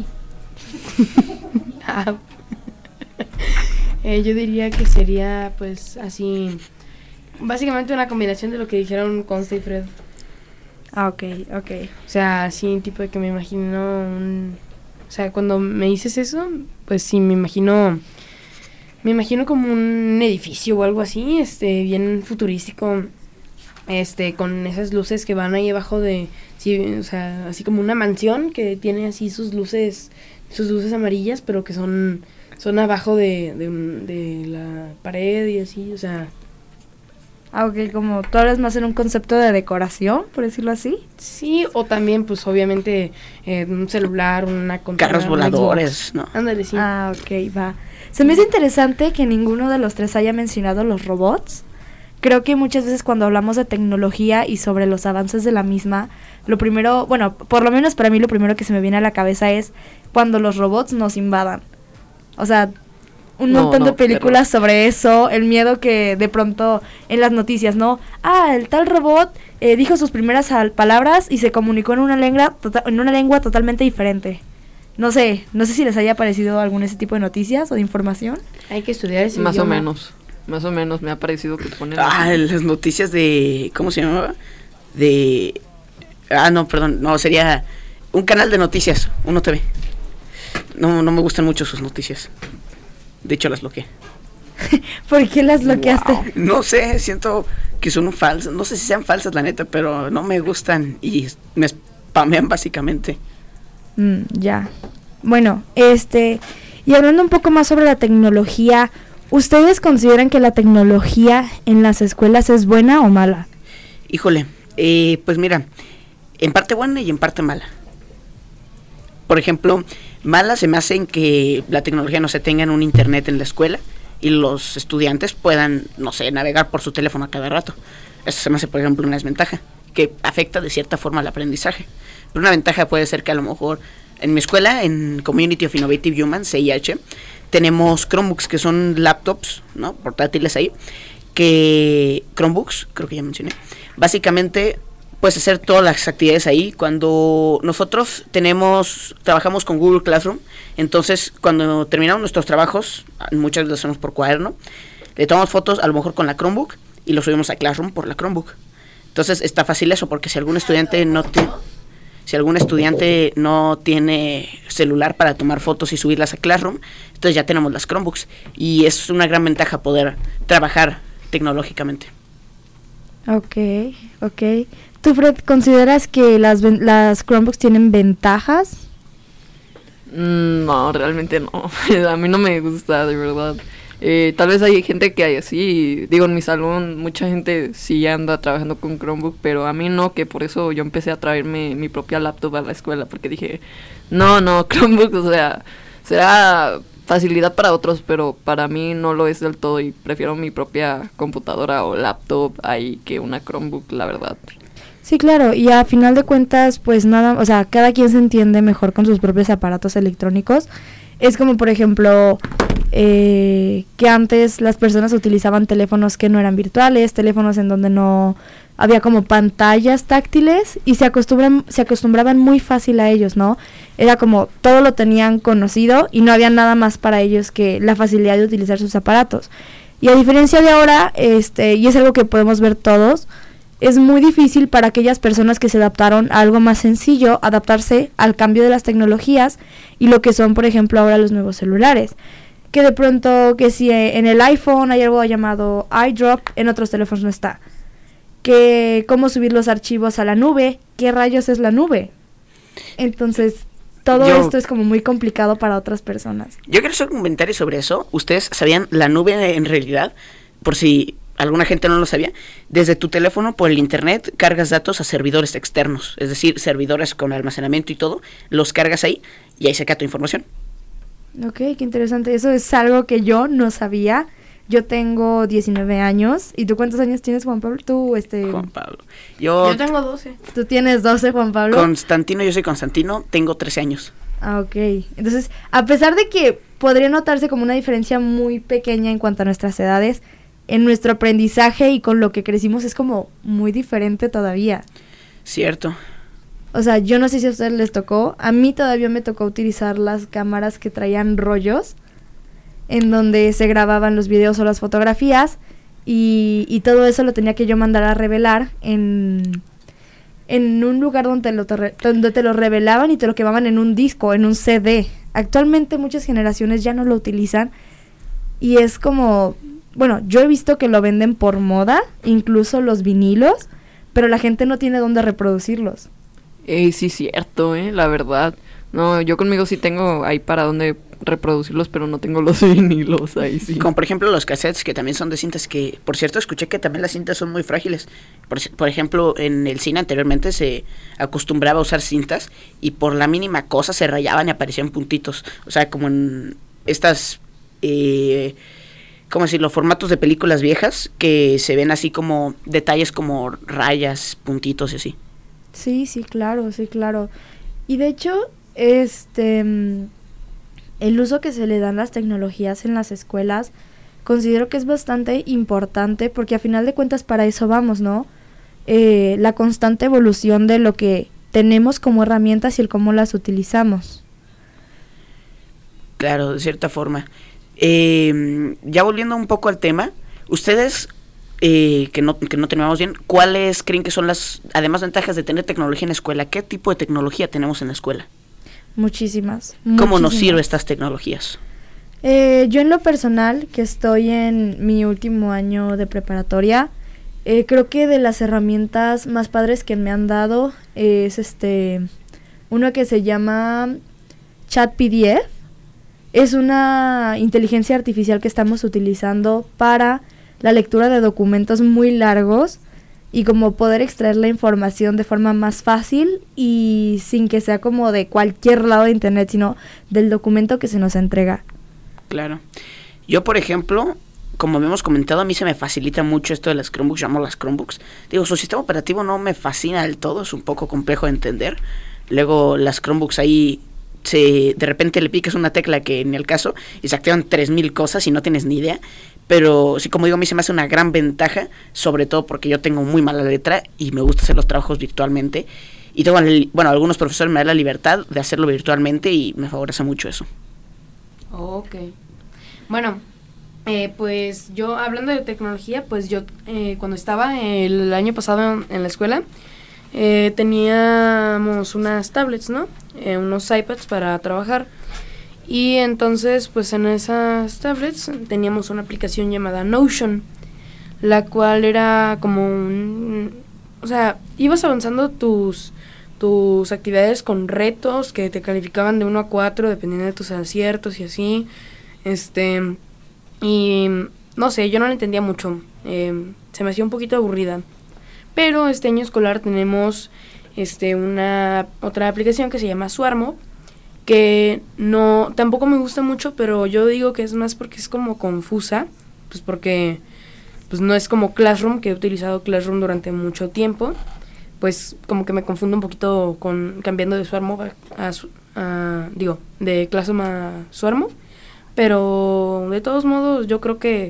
S11: Ah. eh, yo diría que sería, pues, así... Básicamente una combinación de lo que dijeron Consta y Fred.
S9: Ah, ok, ok.
S11: O sea, así, tipo de que me imagino un... O sea, cuando me dices eso, pues sí, me imagino... Me imagino como un edificio o algo así, este, bien futurístico, este, con esas luces que van ahí abajo de, sí, o sea, así como una mansión que tiene así sus luces, sus luces amarillas, pero que son, son abajo de, de, un- de la pared y así, o sea.
S9: Ah, ok, como tú hablas más en un concepto de decoración, por decirlo así.
S11: Sí, o también, pues, obviamente, eh, un celular, una consola,
S8: Carros
S11: un
S8: voladores,
S11: Xbox.
S8: ¿no?
S11: Ándale, sí.
S9: Ah, ok, va. Se me hace interesante que ninguno de los tres haya mencionado los robots. Creo que muchas veces cuando hablamos de tecnología y sobre los avances de la misma, lo primero, bueno, por lo menos para mí lo primero que se me viene a la cabeza es cuando los robots nos invadan. O sea, un
S10: No,
S9: montón
S10: no,
S9: de películas sobre eso, el miedo que de pronto en las noticias, ¿no? Ah, el tal robot eh, dijo sus primeras al- palabras y se comunicó en una lengua, tota- en una lengua totalmente diferente. No sé, no sé si les haya parecido algún ese tipo de noticias o de información.
S11: Hay que estudiar ese
S10: Más o
S11: idioma.
S10: menos. Más o menos me ha parecido que ponen...
S8: Ah,
S10: así.
S8: las noticias de... ¿Cómo se llamaba? De... Ah, no, perdón. No, sería un canal de noticias, Uno T V. No, no me gustan mucho sus noticias. De hecho, las bloqueé.
S9: ¿Por qué las bloqueaste?
S8: No sé, siento que son falsas. No sé si sean falsas, la neta, pero no me gustan y me spamean básicamente.
S9: Mm, ya. Bueno, este, y hablando un poco más sobre la tecnología, ¿ustedes consideran que la tecnología en las escuelas es buena o mala?
S8: Híjole, eh, pues mira, en parte buena y en parte mala. Por ejemplo, mala se me hace en que la tecnología no se tenga en un internet en la escuela y los estudiantes puedan, no sé, navegar por su teléfono a cada rato. Eso se me hace, por ejemplo, una desventaja que afecta de cierta forma al aprendizaje. Pero una ventaja puede ser que a lo mejor en mi escuela, en Community of Innovative Humans, C I H, tenemos Chromebooks, que son laptops, ¿no?, portátiles ahí, que Chromebooks, creo que ya mencioné, básicamente puedes hacer todas las actividades ahí. Cuando nosotros tenemos, trabajamos con Google Classroom, entonces cuando terminamos nuestros trabajos, muchas veces lo hacemos por cuaderno, le tomamos fotos a lo mejor con la Chromebook y lo subimos a Classroom por la Chromebook. Entonces está fácil eso, porque si algún estudiante no tiene, si algún estudiante no tiene celular para tomar fotos y subirlas a Classroom, entonces ya tenemos las Chromebooks y es una gran ventaja poder trabajar tecnológicamente.
S9: Ok, ok. ¿Tú, Fred, consideras que las, las Chromebooks tienen ventajas?
S10: Mm, no, realmente no. A mí no me gusta, de verdad. Eh, tal vez hay gente que hay así, digo, en mi salón mucha gente sí anda trabajando con Chromebook, pero a mí no, que por eso yo empecé a traerme mi propia laptop a la escuela, porque dije, no, no, Chromebook, o sea, será facilidad para otros, pero para mí no lo es del todo y prefiero mi propia computadora o laptop ahí que una Chromebook, la verdad.
S9: Sí, claro, y a final de cuentas, pues nada, o sea, cada quien se entiende mejor con sus propios aparatos electrónicos. Es como, por ejemplo, eh, que antes las personas utilizaban teléfonos que no eran virtuales, teléfonos en donde no había como pantallas táctiles y se acostumbran, se acostumbraban muy fácil a ellos, ¿no? Era como todo lo tenían conocido y no había nada más para ellos que la facilidad de utilizar sus aparatos. Y a diferencia de ahora, este, y es algo que podemos ver todos, es muy difícil para aquellas personas que se adaptaron a algo más sencillo, adaptarse al cambio de las tecnologías y lo que son, por ejemplo, ahora los nuevos celulares. Que de pronto, que si en el iPhone hay algo llamado iDrop, en otros teléfonos no está. Que cómo subir los archivos a la nube, ¿qué rayos es la nube? Entonces, todo
S8: Yo,
S9: esto es como muy complicado para otras personas.
S8: Yo quiero hacer un comentario sobre eso. ¿Ustedes sabían la nube en realidad? Por si alguna gente no lo sabía, desde tu teléfono por el internet cargas datos a servidores externos, es decir, servidores con almacenamiento y todo, los cargas ahí y ahí se queda tu información.
S9: Ok, qué interesante. Eso es algo que yo no sabía. Yo tengo diecinueve años. ¿Y tú cuántos años tienes, Juan Pablo? Tú, este...
S8: Juan Pablo. Yo,
S11: yo tengo doce.
S9: ¿Tú tienes doce, Juan Pablo?
S8: Constantino, yo soy Constantino, tengo trece años.
S9: Ah, ok. Entonces, a pesar de que podría notarse como una diferencia muy pequeña en cuanto a nuestras edades, en nuestro aprendizaje y con lo que crecimos es como muy diferente todavía.
S8: Cierto.
S9: O sea, yo no sé si a ustedes les tocó, a mí todavía me tocó utilizar las cámaras que traían rollos, en donde se grababan los videos o las fotografías, y, y todo eso lo tenía que yo mandar a revelar en, en un lugar donde, lo te, donde te lo revelaban y te lo quemaban en un disco, en un C D. Actualmente muchas generaciones ya no lo utilizan, y es como... Bueno, yo he visto que lo venden por moda, incluso los vinilos, pero la gente no tiene dónde reproducirlos.
S10: Eh, sí, cierto, eh, la verdad. No, yo conmigo sí tengo ahí para dónde reproducirlos, pero no tengo los vinilos ahí, sí.
S8: Como por ejemplo los cassettes, que también son de cintas que, por cierto, escuché que también las cintas son muy frágiles. Por, por ejemplo, en el cine anteriormente se acostumbraba a usar cintas y por la mínima cosa se rayaban y aparecían puntitos. O sea, como en estas... Eh, ¿cómo decirlo? Formatos de películas viejas que se ven así como detalles como rayas, puntitos y así.
S9: Sí, sí, claro, sí, claro. Y de hecho, este, el uso que se le dan las tecnologías en las escuelas, considero que es bastante importante porque a final de cuentas para eso vamos, ¿no? Eh, la constante evolución de lo que tenemos como herramientas y el cómo las utilizamos.
S8: Claro, de cierta forma. Eh, ya volviendo un poco al tema, ustedes eh, que no que no terminamos bien, ¿cuáles creen que son las además ventajas de tener tecnología en la escuela? ¿Qué tipo de tecnología tenemos en la escuela?
S9: Muchísimas.
S8: ¿Cómo
S9: muchísimas.
S8: nos sirven estas tecnologías?
S9: Eh, yo en lo personal, que estoy en mi último año de preparatoria, eh, creo que de las herramientas más padres que me han dado es este uno que se llama ChatPDF. Es una inteligencia artificial que estamos utilizando para la lectura de documentos muy largos y como poder extraer la información de forma más fácil y sin que sea como de cualquier lado de internet, sino del documento que se nos entrega.
S8: Claro. Yo, por ejemplo, como habíamos comentado, a mí se me facilita mucho esto de las Chromebooks, llamo las Chromebooks. Digo, su sistema operativo no me fascina del todo, es un poco complejo de entender. Luego las Chromebooks ahí, se, de repente le picas una tecla que ni el caso y se activan tres mil cosas y no tienes ni idea. Pero sí, como digo, a mí se me hace una gran ventaja, sobre todo porque yo tengo muy mala letra y me gusta hacer los trabajos virtualmente. Y tengo, bueno, algunos profesores me dan la libertad de hacerlo virtualmente y me favorece mucho eso.
S11: Ok. Bueno, eh, pues yo, hablando de tecnología, pues yo eh, cuando estaba el año pasado en, en la escuela, eh, teníamos unas tablets, ¿no? Eh, unos iPads para trabajar. Y entonces, pues en esas tablets teníamos una aplicación llamada Notion, la cual era como un... O sea, ibas avanzando tus, tus actividades con retos que te calificaban de uno a cuatro dependiendo de tus aciertos y así. Este... Y no sé, yo no la entendía mucho, eh, se me hacía un poquito aburrida. Pero este año escolar tenemos este una otra aplicación que se llama Swarmo, que no, tampoco me gusta mucho, pero yo digo que es más porque es como confusa, pues porque pues no es como Classroom, que he utilizado Classroom durante mucho tiempo, pues como que me confundo un poquito con cambiando de Swarmo a, a, a digo, de Classroom a Swarmo, pero de todos modos yo creo que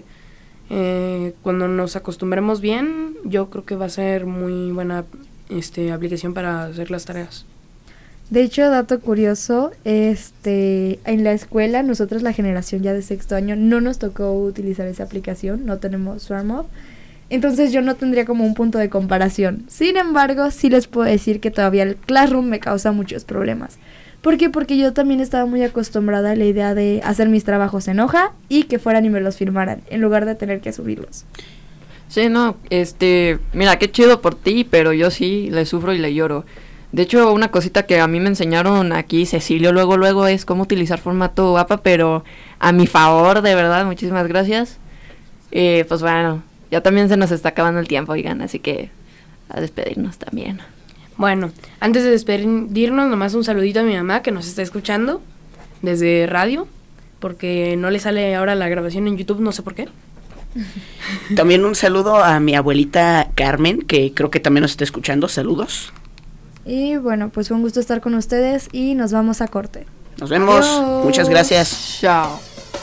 S11: eh, cuando nos acostumbremos bien, yo creo que va a ser muy buena este aplicación para hacer las tareas.
S9: De hecho, dato curioso, este, en la escuela, nosotros la generación ya de sexto año, no nos tocó utilizar esa aplicación, no tenemos Swarmo, entonces yo no tendría como un punto de comparación. Sin embargo, sí les puedo decir que todavía el Classroom me causa muchos problemas. ¿Por qué? Porque yo también estaba muy acostumbrada a la idea de hacer mis trabajos en hoja y que fueran y me los firmaran, en lugar de tener que subirlos.
S10: Sí, no, este, mira, qué chido por ti, pero yo sí le sufro y le lloro. De hecho, una cosita que a mí me enseñaron aquí, Cecilio, luego, luego, es cómo utilizar formato A P A, pero a mi favor, de verdad, muchísimas gracias. Eh, pues bueno, ya también se nos está acabando el tiempo, oigan, así que a despedirnos también.
S11: Bueno, antes de despedirnos, nomás un saludito a mi mamá que nos está escuchando desde radio, porque no le sale ahora la grabación en YouTube, no sé por qué.
S8: También un saludo a mi abuelita Carmen, que creo que también nos está escuchando, saludos.
S9: Y bueno, pues fue un gusto estar con ustedes y nos vamos a corte.
S8: Nos vemos.
S9: Adiós.
S8: Muchas gracias.
S10: Chao.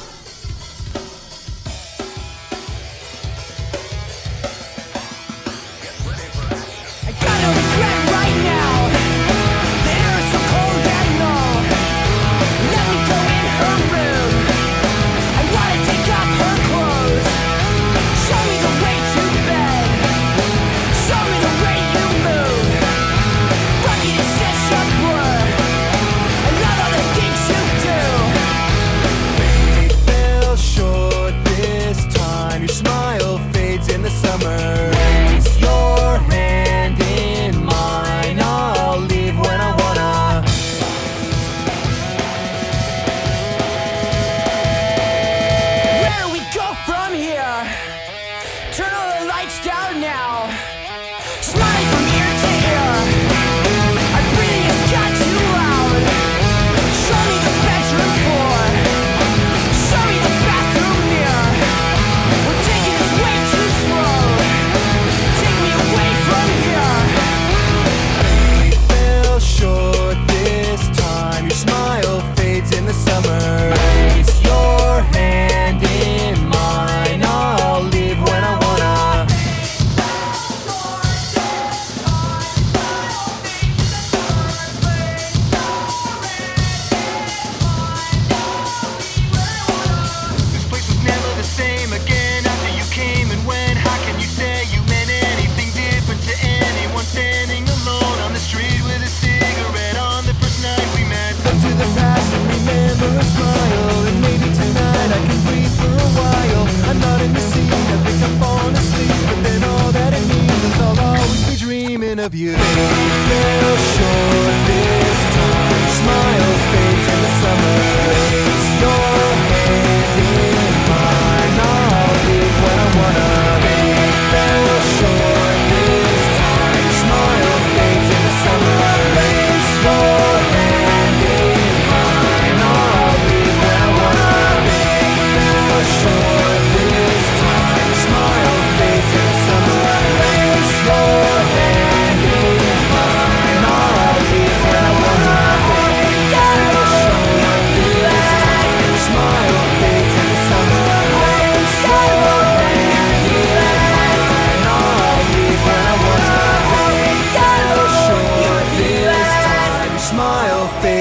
S1: Of you, fell short this time. Smile fades in the sun.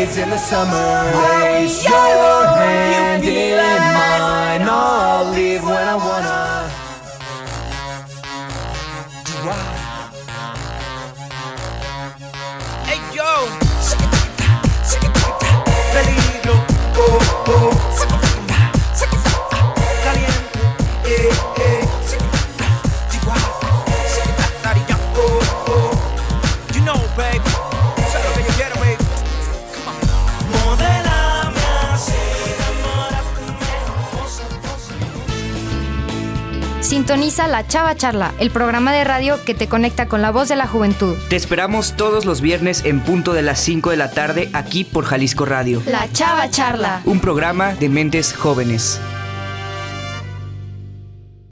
S1: days in the summer. Place your hand in mine. I'll leave when I wanna. Do I? Hey yo, peligro, oh oh, caliente, eh eh, Chihuahua, oh oh, you know baby, sé lo que yo quiero baby, come on, modelame así, enamórate, cosa, cosa.
S4: Sintoniza La Chava Charla, el programa de radio que te conecta con la voz de la juventud.
S2: Te esperamos todos los viernes en punto de las cinco de la tarde aquí por Jalisco Radio.
S4: La Chava Charla.
S2: Un programa de mentes jóvenes.